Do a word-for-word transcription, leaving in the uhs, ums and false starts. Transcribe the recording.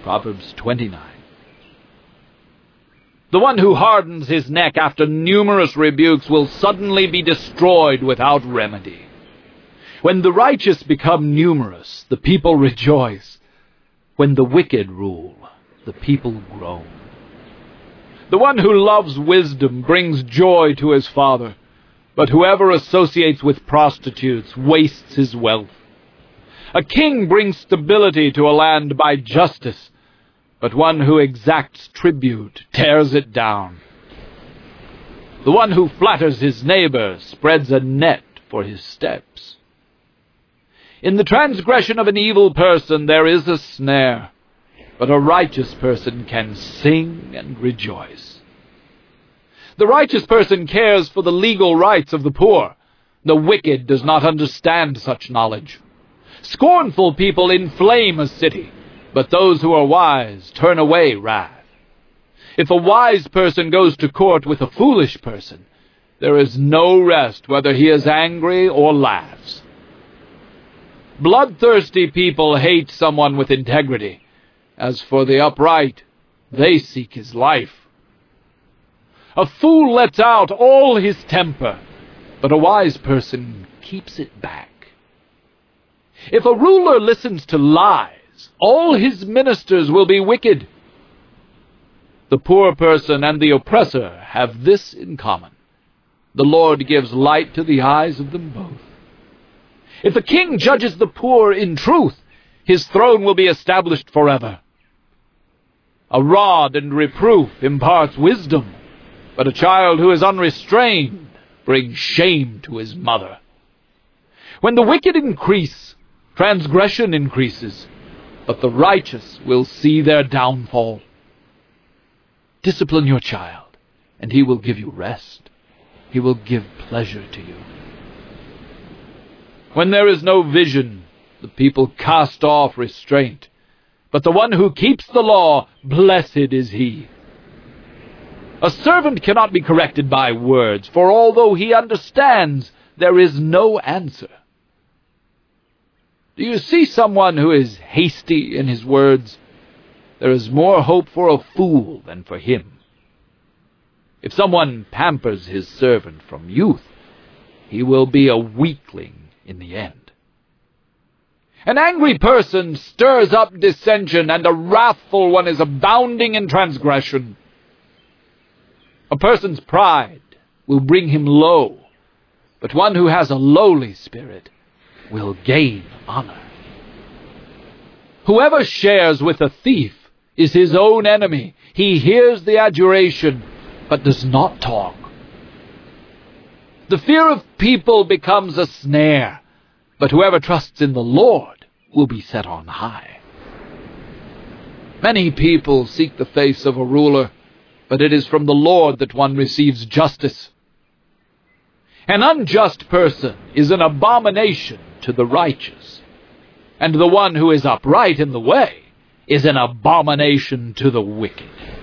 Proverbs twenty-nine. The one who hardens his neck after numerous rebukes will suddenly be destroyed without remedy. When the righteous become numerous, the people rejoice. When the wicked rule, the people groan. The one who loves wisdom brings joy to his father, but whoever associates with prostitutes wastes his wealth. A king brings stability to a land by justice, but one who exacts tribute tears it down. The one who flatters his neighbor spreads a net for his steps. In the transgression of an evil person there is a snare, but a righteous person can sing and rejoice. The righteous person cares for the legal rights of the poor. The wicked does not understand such knowledge. Scornful people inflame a city, but those who are wise turn away wrath. If a wise person goes to court with a foolish person, there is no rest whether he is angry or laughs. Bloodthirsty people hate someone with integrity. As for the upright, they seek his life. A fool lets out all his temper, but a wise person keeps it back. If a ruler listens to lies, all his ministers will be wicked. The poor person and the oppressor have this in common: the Lord gives light to the eyes of them both. If the king judges the poor in truth, his throne will be established forever. A rod and reproof imparts wisdom, but a child who is unrestrained brings shame to his mother. When the wicked increase, transgression increases, but the righteous will see their downfall. Discipline your child, and he will give you rest. He will give pleasure to you. When there is no vision, the people cast off restraint, but the one who keeps the law, blessed is he. A servant cannot be corrected by words, for although he understands, there is no answer. Do you see someone who is hasty in his words? There is more hope for a fool than for him. If someone pampers his servant from youth, he will be a weakling in the end. An angry person stirs up dissension, and a wrathful one is abounding in transgression. A person's pride will bring him low, but one who has a lowly spirit will gain honor. Whoever shares with a thief is his own enemy. He hears the adjuration, but does not talk. The fear of people becomes a snare, but whoever trusts in the Lord will be set on high. Many people seek the face of a ruler, but it is from the Lord that one receives justice. An unjust person is an abomination to the righteous, and the one who is upright in the way is an abomination to the wicked.